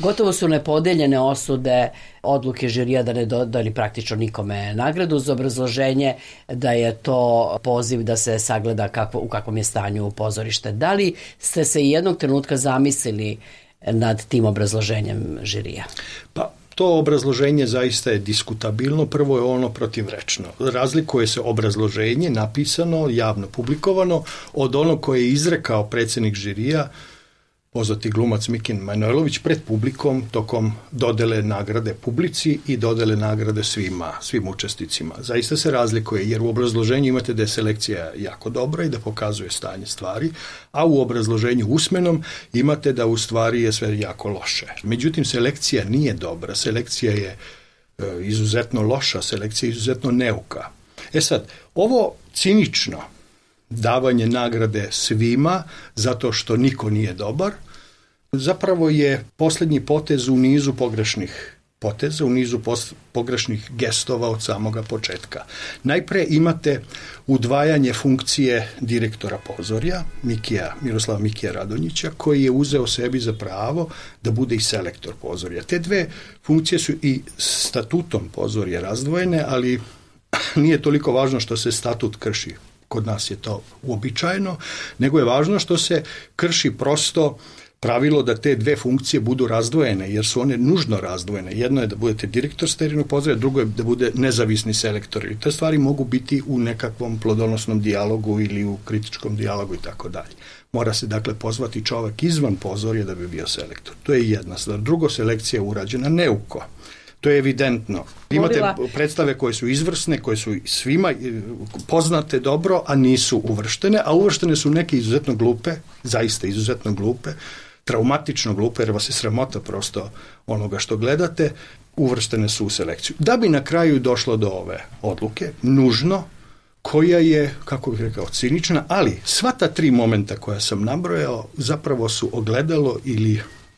Gotovo su nepodeljene osude odluke žirija da ne dodali praktično nikome nagradu uz obrazloženje da je to poziv da se sagleda u kakvom je stanju pozorište. Da li ste se jednog trenutka zamislili nad tim obrazloženjem žirija? Pa to obrazloženje zaista je diskutabilno. Prvo je ono protivrečno. Razlikuje se obrazloženje napisano, javno publikovano od onog koje je izrekao predsjednik žirija, poznati glumac Mikin Manojlović, pred publikom tokom dodele nagrade publici i dodele nagrade svim učesnicima. Zaista se razlikuje, jer u obrazloženju imate da je selekcija jako dobra i da pokazuje stanje stvari, a u obrazloženju usmenom imate da u stvari je sve jako loše. Međutim, selekcija nije dobra, selekcija je izuzetno loša, selekcija je izuzetno neuka. Sad, ovo cinično davanje nagrade svima zato što niko nije dobar, zapravo je posljednji potez u nizu pogrešnih poteza, u nizu pogrešnih gestova od samoga početka. Najpre imate udvajanje funkcije direktora pozorja, Miroslava Mikija Radonjića, koji je uzeo sebi za pravo da bude i selektor pozorja. Te dve funkcije su i statutom pozorja razdvojene, ali nije toliko važno što se statut krši. Kod nas je to uobičajeno, nego je važno što se krši prosto pravilo da te dve funkcije budu razdvojene, jer su one nužno razdvojene. Jedno je da budete direktor sterilnog pozorja, drugo je da bude nezavisni selektor. I te stvari mogu biti u nekakvom plodonosnom dijalogu ili u kritičkom dijalogu i tako dalje. Mora se dakle pozvati čovjek izvan pozorja da bi bio selektor. To je jedna stvar. Drugo, selekcija je urađena neuko. To je evidentno. Imate predstave koje su izvrsne, koje su svima poznate dobro, a nisu uvrštene, a uvrštene su neke izuzetno glupe, zaista izuzetno glupe, traumatično glupe, jer vas je sramota prosto onoga što gledate, uvrštene su u selekciju. Da bi na kraju došlo do ove odluke, nužno, koja je, kako bih rekao, cinična, ali sva ta tri momenta koja sam nabrojao zapravo su ogledalo ili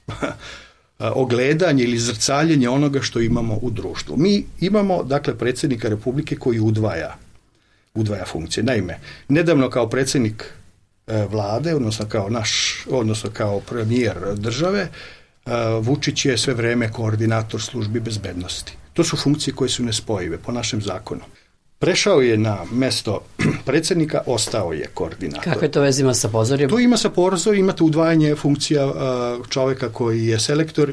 ogledanje ili zrcaljenje onoga što imamo u društvu. Mi imamo, dakle, predsjednika Republike koji udvaja funkcije. Naime, nedavno kao predsjednik vlade, odnosno kao premijer države, Vučić je sve vrijeme koordinator službi bezbednosti. To su funkcije koje su nespojive po našem zakonu. Prešao je na mesto predsjednika, ostao je koordinator. Kakve to veze ima sa pozorjem? To ima sa pozorjem, imate udvajanje funkcija čovjeka koji je selektor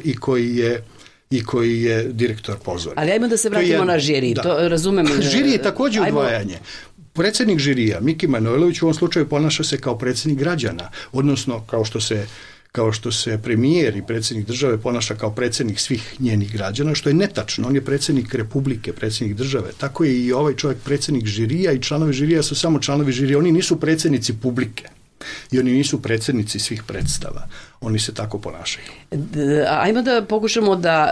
i koji je direktor pozorja. Ali ajmo da se vratimo na žiri. To razumem. Žiri je također udvajanje. Predsjednik žirija, Miki Manojlović, u ovom slučaju ponaša se kao predsjednik građana, odnosno kao što se premijer i predsjednik države ponaša kao predsjednik svih njenih građana, što je netačno. On je predsjednik Republike, predsjednik države. Tako je i ovaj čovjek predsjednik žirija i članovi žirija su samo članovi žirija. Oni nisu predsjednici publike i oni nisu predsjednici svih predstava. Oni se tako ponašaju. Ajmo da pokušamo da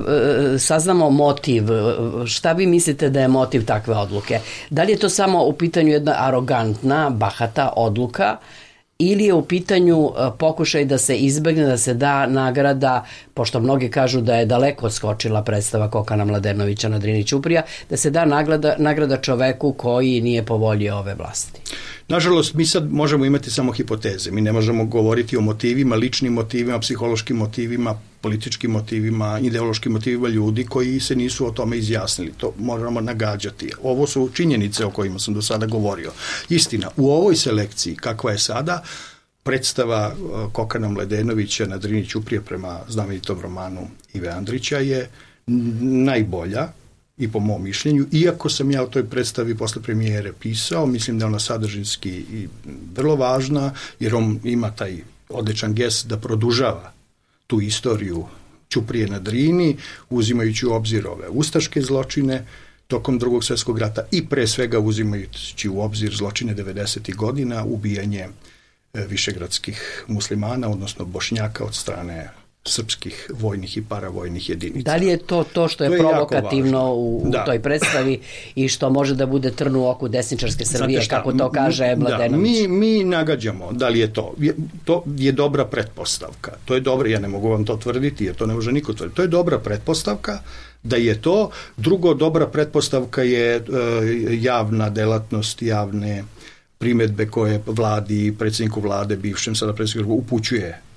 saznamo motiv. Šta vi mislite da je motiv takve odluke? Da li je to samo u pitanju jedna arogantna, bahata odluka, ili je u pitanju pokušaj da se izbegne, da se da nagrada, pošto mnogi kažu da je daleko odskočila predstava Kokana Mladenovića na Drini ćuprija, da se da nagrada čoveku koji nije po volji ove vlasti? Nažalost, mi sad možemo imati samo hipoteze. Mi ne možemo govoriti o motivima, ličnim motivima, psihološkim motivima, političkim motivima, ideološkim motivima ljudi koji se nisu o tome izjasnili. To moramo nagađati. Ovo su činjenice o kojima sam do sada govorio. Istina, u ovoj selekciji, kakva je sada, predstava Kokana Mladenovića na Drini ćuprije prema znamenitom romanu Ive Andrića je najbolja, i po mom mišljenju, iako sam ja o toj predstavi posle premijere pisao, mislim da je ona sadržinski i vrlo važna, jer on ima taj odličan gest da produžava tu istoriju ćuprije na Drini, uzimajući u obzir ove ustaške zločine tokom Drugog svjetskog rata i pre svega uzimajući u obzir zločine 90. godina, ubijanje višegradskih muslimana, odnosno Bošnjaka od strane srpskih vojnih i paravojnih jedinica. Da li je to što je provokativno u toj predstavi i što može da bude trn u oku desničarske Srbije, kako to kaže Mladenović? Mi nagađamo da li je to. To je dobra pretpostavka. To je dobro, ja ne mogu vam to tvrditi, jer to ne može niko tvrditi. To je dobra pretpostavka da je to. Drugo, dobra pretpostavka je javna delatnost, javne primedbe koje vladi i predsjedniku vlade, bivšem sada predsjedniku, upućuje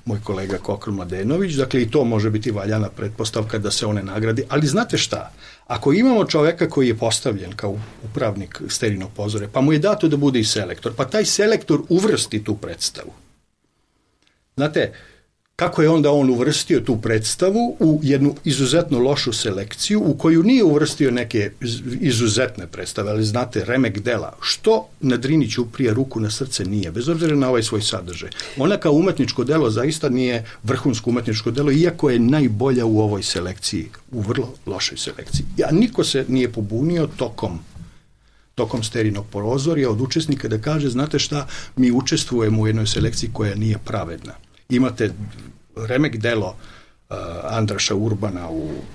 moj kolega Kokr Mladenović, dakle i to može biti valjana pretpostavka da se one nagradi, ali znate šta, ako imamo čoveka koji je postavljen kao upravnik Sterinog pozorja, pa mu je dato da bude i selektor, pa taj selektor uvrsti tu predstavu. Znate, kako je onda on uvrstio tu predstavu u jednu izuzetno lošu selekciju u koju nije uvrstio neke izuzetne predstave, ali znate, remek dela, što na Drini ćuprija ruku na srce nije, bez obzira na ovaj svoj sadržaj. Ona kao umetničko delo zaista nije vrhunsko umetničko delo, iako je najbolja u ovoj selekciji, u vrlo lošoj selekciji. A niko se nije pobunio tokom Sterinog pozorja od učesnika da kaže, znate šta, mi učestvujemo u jednoj selekciji koja nije pravedna. Imate remek delo Andraša Urbana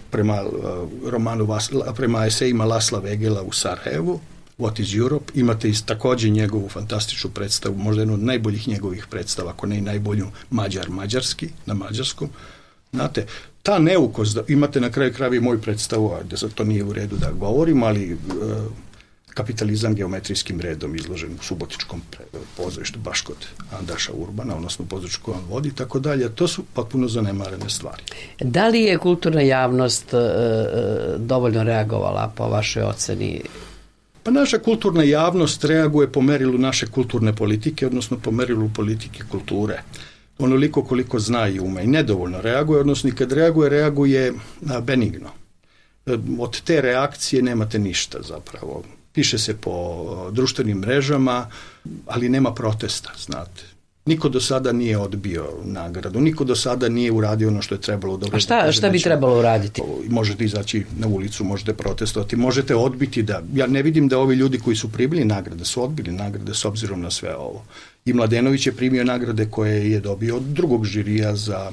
prema esejima Lasla Vegela u Sarajevu, What is Europe, imate također njegovu fantastičnu predstavu, možda jednu od najboljih njegovih predstava, ako ne i najbolju mađarski, na mađarskom. Znate, ta neukost, imate na kraju krajeva i moju predstavu, da sad to nije u redu da govorim, ali kapitalizam geometrijskim redom izložen u Subotičkom pozorištu baš kod Andraša Urbana, odnosno pozorištu koju on vodi, tako dalje. To su potpuno zanemarene stvari. Da li je kulturna javnost dovoljno reagovala po vašoj oceni? Pa naša kulturna javnost reaguje po merilu naše kulturne politike, odnosno po merilu politike kulture. Onoliko koliko zna i ume i nedovoljno reaguje, odnosno i kad reaguje benigno. Od te reakcije nemate ništa zapravo. Piše se po društvenim mrežama, ali nema protesta, znate. Niko do sada nije odbio nagradu, niko do sada nije uradio ono što je trebalo. A šta bi trebalo uraditi? Možete izaći na ulicu, možete protestovati, možete odbiti ja ne vidim da ovi ljudi koji su primili nagrade, su odbili nagrade s obzirom na sve ovo. I Mladenović je primio nagrade koje je dobio od drugog žirija za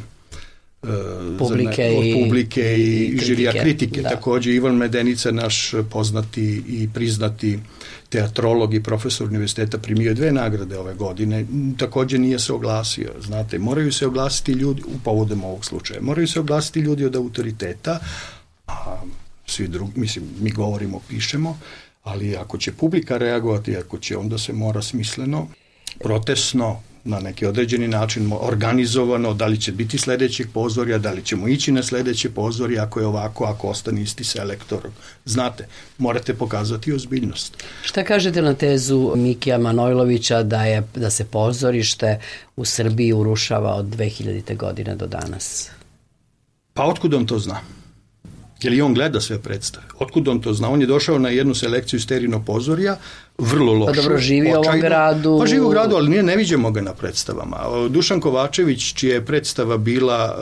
publike i žirija kritike. Da. Također Ivan Medenica, naš poznati i priznati teatrolog i profesor univerziteta, primio 2 nagrade ove godine. Također nije se oglasio. Znate, moraju se oglasiti ljudi, u povodom ovog slučaja, moraju se oglasiti ljudi od autoriteta, a svi drugi, mislim, mi govorimo, pišemo, ali ako će publika reagovati, ako će, onda se mora smisleno, protestno, na neki određeni način organizovano, da li će biti sljedećeg pozorja, da li ćemo ići na sljedeće pozorje, ako je ovako, ako ostane isti selektor. Znate, morate pokazati ozbiljnost. Šta kažete na tezu Mikija Manojlovića da se pozorište u Srbiji urušava od 2000. godine do danas? Pa otkud on to zna? Je li on gleda sve predstave? Otkud on to zna? On je došao na jednu selekciju Sterinog pozorja, vrlo lošu. Pa dobro, živi u ovom gradu. Pa živi u gradu, ali ne viđemo ga na predstavama. Dušan Kovačević, čija je predstava bila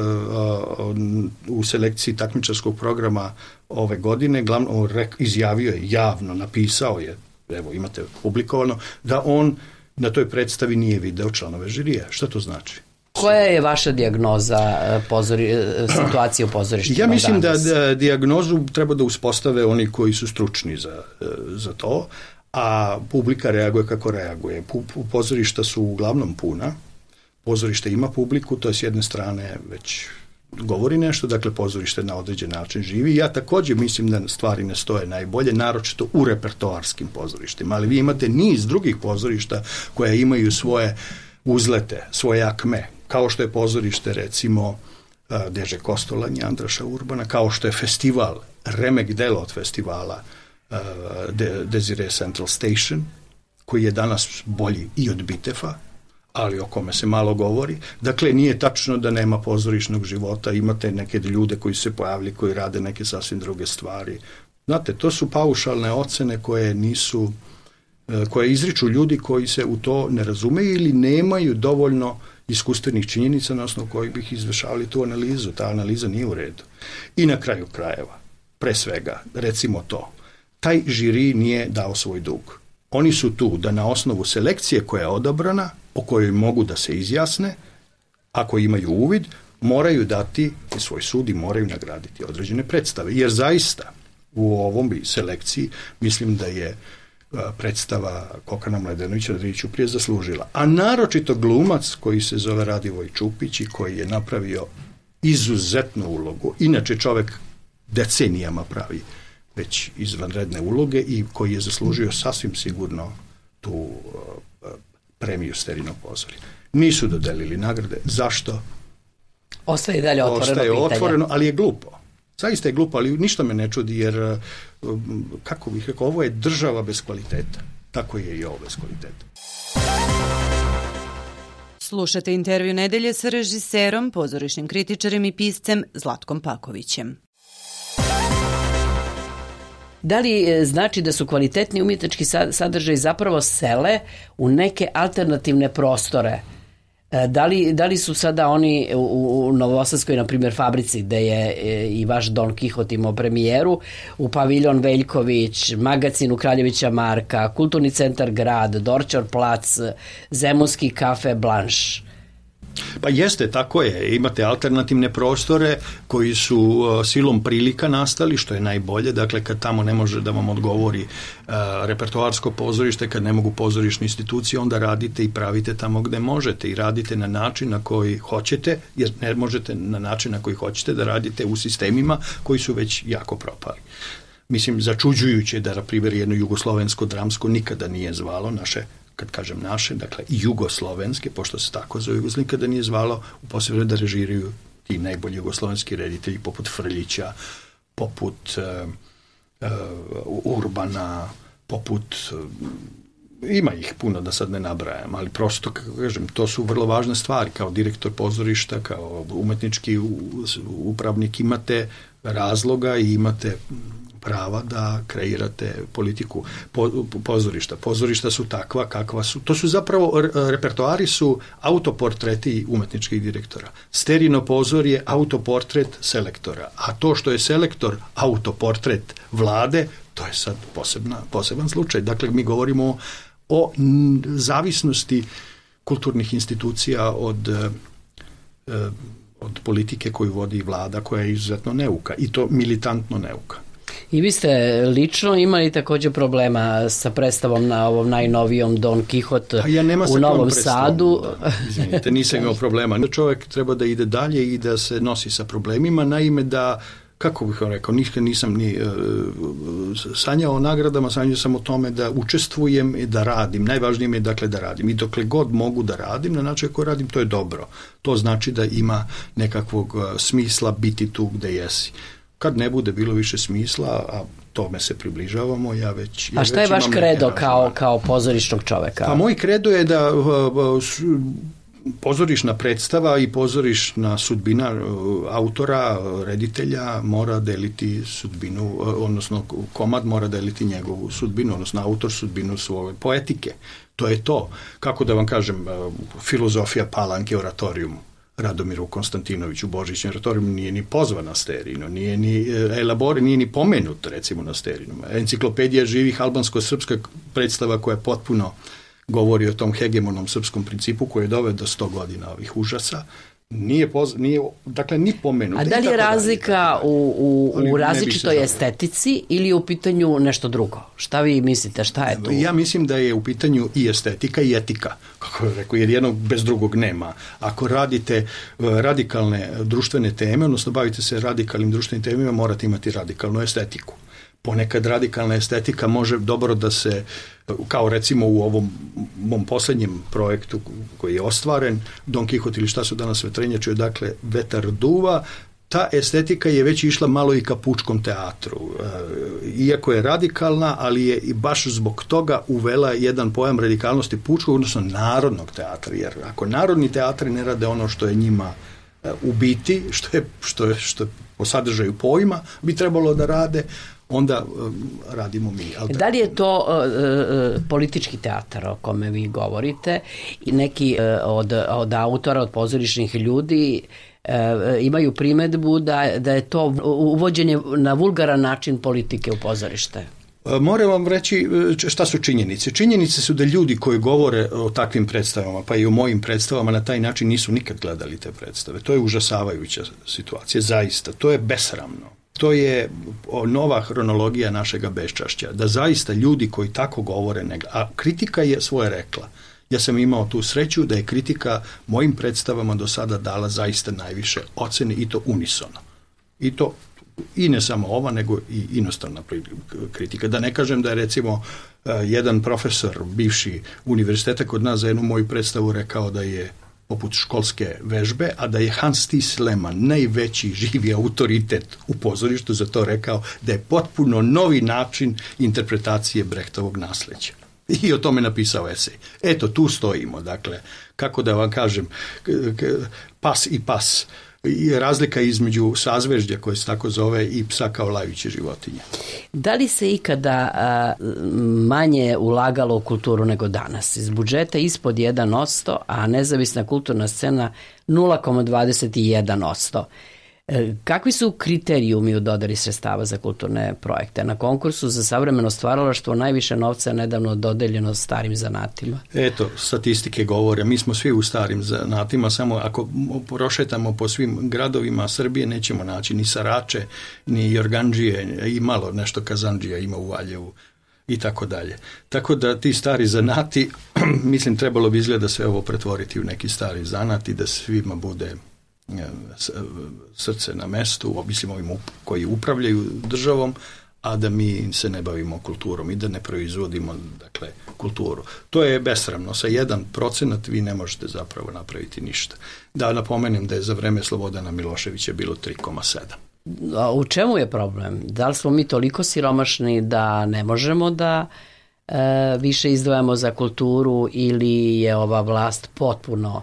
u selekciji takmičarskog programa ove godine, izjavio je, javno napisao je, evo imate publikovano, da on na toj predstavi nije video članove žirija. Šta to znači? Koja je vaša dijagnoza situacije u pozorištima? Ja mislim da dijagnozu treba da uspostave oni koji su stručni za to, a publika reaguje kako reaguje. Pozorišta su uglavnom puna, pozorište ima publiku, to je s jedne strane već govori nešto, dakle pozorište na određen način živi. Ja također mislim da stvari ne stoje najbolje, naročito u repertoarskim pozorištima, ali vi imate niz drugih pozorišta koja imaju svoje uzlete, svoje akme, kao što je pozorište recimo Deže Kostolanje Andraša Urbana, kao što je festival, remek delo od festivala Desire Central Station, koji je danas bolji i od Bitefa, ali o kome se malo govori. Dakle, nije tačno da nema pozorišnog života, imate neke ljude koji se pojavili, koji rade neke sasvim druge stvari. Znate, to su paušalne ocene koje izriču ljudi koji se u to ne razumeju ili nemaju dovoljno iskustvenih činjenica na osnovu kojih bih izvršavali tu analizu. Ta analiza nije u redu. I na kraju krajeva, pre svega, recimo to, taj žiri nije dao svoj dug. Oni su tu da na osnovu selekcije koja je odabrana, o kojoj mogu da se izjasne, ako imaju uvid, moraju dati svoj sud i moraju nagraditi određene predstave. Jer zaista u ovom selekciji mislim da je predstava Kokana Mladenovića na Drini ćuprije zaslužila. A naročito glumac koji se zove Radivoj Čupić i koji je napravio izuzetnu ulogu. Inače čovjek decenijama pravi već izvanredne uloge i koji je zaslužio sasvim sigurno tu premiju Sterinog pozorja. Nisu dodelili nagrade. Zašto? Ostaje dalje otvoreno, ali je glupo. Zaista je glupo, ali ništa me ne čudi, jer, kako bih rekao, ovo je država bez kvaliteta. Tako je i ovo bez kvaliteta. Slušate intervju nedelje sa režiserom, pozorišnim kritičarem i piscem Zlatkom Pakovićem. Da li znači da su kvalitetni umjetnički sadržaji zapravo sele u neke alternativne prostore? Da li su sada oni u Novosadskoj, na primjer, fabrici, gde je i vaš Don Kihot imao premijeru, u paviljon Veljković, magacin u Kraljevića Marka, kulturni centar Grad, Dorćol plac, Zemunski kafe Blanš? Pa jeste, tako je. Imate alternativne prostore koji su silom prilika nastali, što je najbolje. Dakle, kad tamo ne može da vam odgovori repertoarsko pozorište, kad ne mogu pozorišne institucije, onda radite i pravite tamo gde možete i radite na način na koji hoćete, jer ne možete na način na koji hoćete da radite u sistemima koji su već jako propali. Mislim, začuđujuće da, na primjer, jedno jugoslovensko dramsko nikada nije zvalo naše, kad kažem naše, dakle jugoslovenske, pošto se tako zove, nikada nije zvalo u posebno da režiraju ti najbolji jugoslovenski reditelji poput Frljića, poput Urbana, poput ima ih puno da sad ne nabrajam, ali prosto, kažem, to su vrlo važne stvari. Kao direktor pozorišta, kao umetnički upravnik imate razloga i imate prava da kreirate politiku pozorišta. Pozorišta su takva kakva su. To su zapravo, repertoari su autoportreti umetničkih direktora. Sterino pozor je autoportret selektora. A to što je selektor autoportret vlade, to je sad poseban slučaj. Dakle, mi govorimo o zavisnosti kulturnih institucija od politike koju vodi vlada, koja je izuzetno neuka. I to militantno neuka. I vi ste lično imali također problema sa predstavom na ovom najnovijom Don Kihot u Novom Sadu. Izvinite, nisam imao problema. Čovjek treba da ide dalje i da se nosi sa problemima. Naime, da, kako bih vam rekao, nikad nisam ni sanjao o nagradama, sanjao sam o tome da učestvujem i da radim. Najvažnije mi je, dakle, da radim. I dokle god mogu da radim, na način koji radim, to je dobro. To znači da ima nekakvog smisla biti tu gde jesi. Kad ne bude bilo više smisla, a tome se približavamo, A šta je vaš kredo kao pozorišnog čoveka? Pa moj kredo je da pozorišna predstava i pozorišna sudbina autora, reditelja mora deliti sudbinu, odnosno komad mora deliti njegovu sudbinu, odnosno autor sudbinu svoje poetike. To je to. Kako da vam kažem, filozofija Palanke oratorijum. Radomiru Konstantinoviću Božićem oratorijumu nije ni pozvan na Sterinu, nije ni elabor, nije ni pomenut, recimo, na Sterinu. Enciklopedija živih albansko-srpska predstava koja potpuno govori o tom hegemonom srpskom principu koji je doveo do 100 godina ovih užasa. Nije dakle, ni pomenut. A da li je razlika u različitoj estetici ili je u pitanju nešto drugo? Šta vi mislite, šta je tu? Ja mislim da je u pitanju i estetika i etika, kako je rekao, jer jednog bez drugog nema. Ako radite radikalne društvene teme, odnosno bavite se radikalnim društvenim temima, morate imati radikalnu estetiku. Ponekad radikalna estetika može dobro da se, kao recimo u ovom mom posljednjem projektu koji je ostvaren, Don Kihot ili šta su danas vetrenjače, dakle vetar duva, ta estetika je već išla malo i ka pučkom teatru. Iako je radikalna, ali je i baš zbog toga uvela jedan pojam radikalnosti pučkog, odnosno narodnog teatra. Jer ako narodni teatri ne rade ono što je njima u biti, što je po sadržaju pojma, bi trebalo da rade, onda radimo mi. Da li je to politički teatar o kome vi govorite i neki od autora, od pozorišnih ljudi imaju primedbu da je to uvođenje na vulgaran način politike u pozorište? Moram vam reći šta su činjenice. Činjenice su da ljudi koji govore o takvim predstavama, pa i o mojim predstavama, na taj način nisu nikad gledali te predstave. To je užasavajuća situacija, zaista. To je besramno. To je nova hronologija našega beščašća. Da zaista ljudi koji tako govore, a kritika je svoje rekla. Ja sam imao tu sreću da je kritika mojim predstavama do sada dala zaista najviše ocene i to unisono. I to i ne samo ova, nego i inostrana kritika. Da ne kažem da je, recimo, jedan profesor bivši univerziteta kod nas za jednu moju predstavu rekao da je poput školske vežbe, a da je Hans Thies Lehmann, najveći živi autoritet u pozorištu, za to rekao da je potpuno novi način interpretacije Brechtovog nasleđa. I o tome napisao esej. Eto, tu stojimo, dakle, kako da vam kažem, pas i pas, i razlika između sazvežđa koje se tako zove i psa kao lajuće životinje. Da li se ikada manje ulagalo u kulturu nego danas? Iz budžeta ispod 1%, a nezavisna kulturna scena 0,21%. Kakvi su kriterijumi u dodeli sredstava za kulturne projekte? Na konkursu za savremeno stvaralaštvo najviše novca je nedavno dodeljeno starim zanatima. Eto, statistike govore, mi smo svi u starim zanatima, samo ako prošetamo po svim gradovima Srbije nećemo naći ni sarače, ni jorgandžije, i malo nešto kazandžija ima u Valjevu i tako dalje. Tako da ti stari zanati, mislim, trebalo bi izgleda sve ovo pretvoriti u neki stari zanat i da svima bude srce na mestu, mislim ovim koji upravljaju državom, a da mi se ne bavimo kulturom i da ne proizvodimo, dakle, kulturu. To je besramno. Sa 1% vi ne možete zapravo napraviti ništa. Da napomenem da je za vreme Slobodana Miloševića bilo 3,7. A u čemu je problem? Da li smo mi toliko siromašni da ne možemo da više izdvajamo za kulturu ili je ova vlast potpuno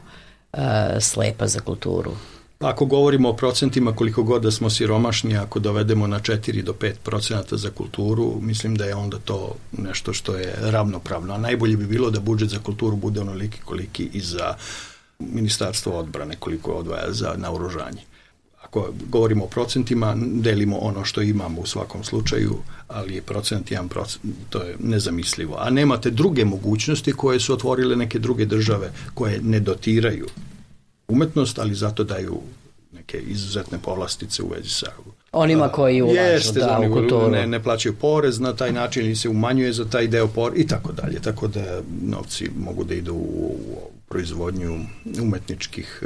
slepa za kulturu? Ako govorimo o procentima, koliko god da smo siromašni, ako dovedemo na 4 do 5% za kulturu, mislim da je onda to nešto što je ravnopravno. A najbolje bi bilo da budžet za kulturu bude onoliki koliki i za Ministarstvo odbrane, koliko odvaja za naoružanje. Ako govorimo o procentima, delimo ono što imamo u svakom slučaju, ali je procent 1%, to je nezamislivo. A nemate druge mogućnosti koje su otvorile neke druge države koje ne dotiraju umetnost, ali zato daju neke izuzetne povlastice u vezi sa onima koji ulažu u kulturu. Ne plaćaju porez na taj način ili se umanjuje za taj deo porez i tako dalje. Tako da novci mogu da idu u proizvodnju umetničkih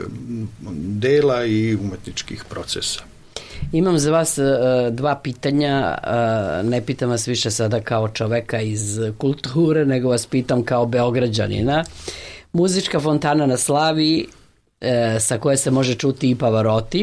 dela i umetničkih procesa. Imam za vas dva pitanja, ne pitam vas više sada kao čoveka iz kulture, nego vas pitam kao Beograđanina. Muzička fontana na Slaviji, sa koje se može čuti i Pavarotti,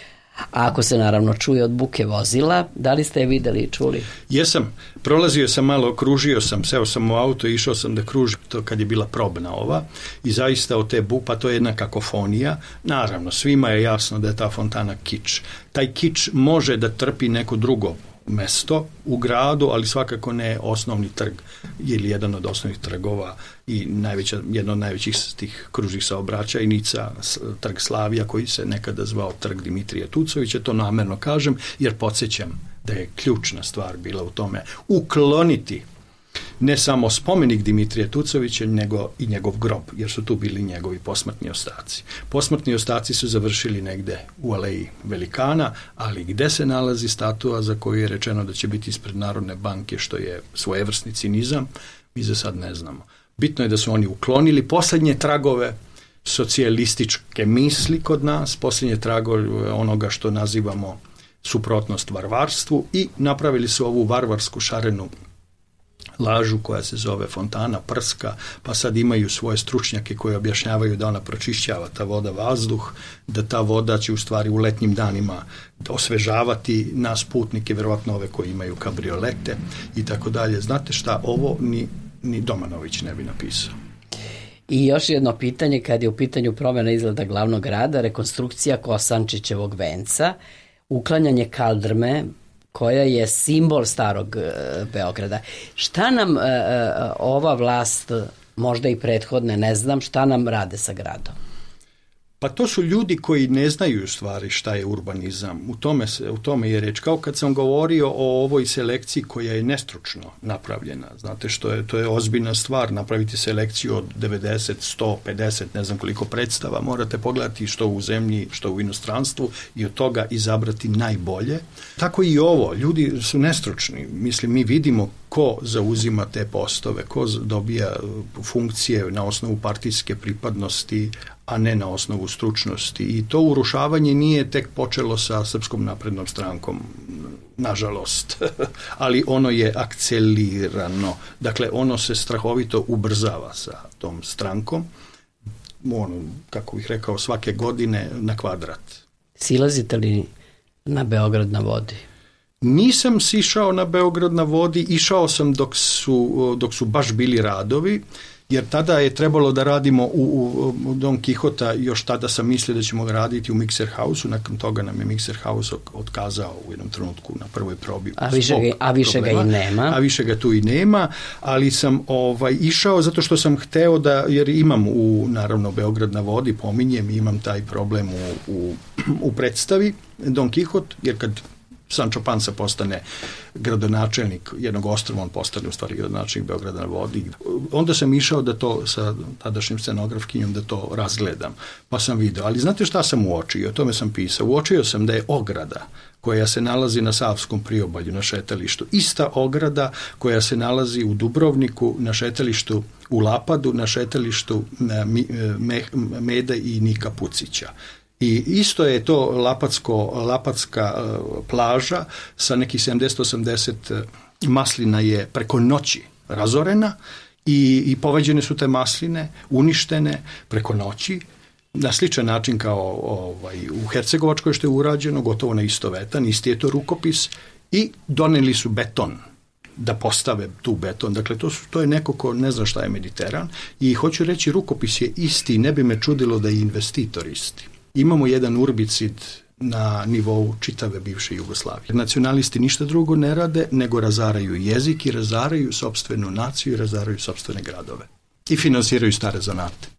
a ako se naravno čuje od buke vozila, da li ste je videli i čuli? Jesam, prolazio sam malo, kružio sam, seo sam u auto i išao sam da kružim to kad je bila probna ova i zaista od te buke, pa to je jedna kakofonija, naravno svima je jasno da je ta fontana kič. Taj kič može da trpi neko drugo mesto u gradu, ali svakako ne osnovni trg ili jedan od osnovnih trgova i jedno od najvećih tih kružnih saobraćajnica, trg Slavija, koji se nekada zvao trg Dimitrija Tucovića, to namerno kažem, jer podsjećam da je ključna stvar bila u tome ukloniti ne samo spomenik Dimitrija Tucovića, nego i njegov grob, jer su tu bili njegovi posmrtni ostaci. Posmrtni ostaci su završili negde u aleji Velikana, ali gde se nalazi statua za koju je rečeno da će biti ispred Narodne banke, što je svojevrsni cinizam, mi za sad ne znamo. Bitno je da su oni uklonili poslednje tragove socijalističke misli kod nas, poslednje tragove onoga što nazivamo suprotnost varvarstvu i napravili su ovu varvarsku šarenu lažu koja se zove fontana, prska, pa sad imaju svoje stručnjake koji objašnjavaju da ona pročišćava ta voda vazduh, da ta voda će u stvari u letnjim danima osvežavati nas putnike, verovatno ove koji imaju kabriolete i tako dalje. Znate šta, ovo ni Domanović ne bi napisao. I još jedno pitanje, kad je u pitanju promjena izgleda glavnog grada, rekonstrukcija Kosančićevog venca, uklanjanje kaldrme, koja je simbol starog Beograda. Šta nam ova vlast, možda i prethodne, ne znam, šta nam rade sa gradom? Pa to su ljudi koji ne znaju u stvari šta je urbanizam. U tome je reč. Kao kad sam govorio o ovoj selekciji koja je nestručno napravljena. Znate što to je ozbiljna stvar, napraviti selekciju od 90, 100, 50, ne znam koliko predstava. Morate pogledati što u zemlji, što u inostranstvu i od toga izabrati najbolje. Tako i ovo. Ljudi su nestručni. Mislim, mi vidimo ko zauzima te postove, ko dobija funkcije na osnovu partijske pripadnosti, a ne na osnovu stručnosti. I to urušavanje nije tek počelo sa Srpskom naprednom strankom nažalost, ali ono je akcelirano. Dakle, ono se strahovito ubrzava sa tom strankom, kako bih rekao, svake godine na kvadrat. Silazite li na Beograd na vodi? Nisam sišao na Beograd na vodi, išao sam dok su baš bili radovi, jer tada je trebalo da radimo u Don Quixota, još tada sam mislio da ćemo raditi u Mixer House-u, nakon toga nam je Mixer House otkazao u jednom trenutku na prvoj probi. A više ga i nema. A više ga tu i nema, ali sam išao zato što sam hteo jer imam naravno Beograd na vodi, pominjem, imam taj problem u predstavi Don Quixote, jer kad Sancho Panza postane gradonačelnik jednog ostrva, on postane u stvari gradonačelnik Beograda na vodi. Onda sam išao da to sa tadašnjim scenografkinjom da to razgledam, pa sam video. Ali znate šta sam uočio? O tome sam pisao. Uočio sam da je ograda koja se nalazi na Savskom priobalju na šetalištu, ista ograda koja se nalazi u Dubrovniku na šetalištu u Lapadu, na šetalištu Mede i Nika Pucića. I isto je to lapatska plaža sa nekih 70-80 maslina je preko noći razorena i povađene su te masline, uništene preko noći, na sličan način kao u Hercegovačkoj što je urađeno, gotovo na istovetan, isti je to rukopis i doneli su beton da postave tu beton. Dakle, to je neko ko ne zna šta je Mediteran i hoću reći, rukopis je isti, ne bi me čudilo da je investitor isti. Imamo jedan urbicid na nivou čitave bivše Jugoslavije. Nacionalisti ništa drugo ne rade, nego razaraju jezik i razaraju sopstvenu naciju i razaraju sopstvene gradove. I finansiraju stare zanate.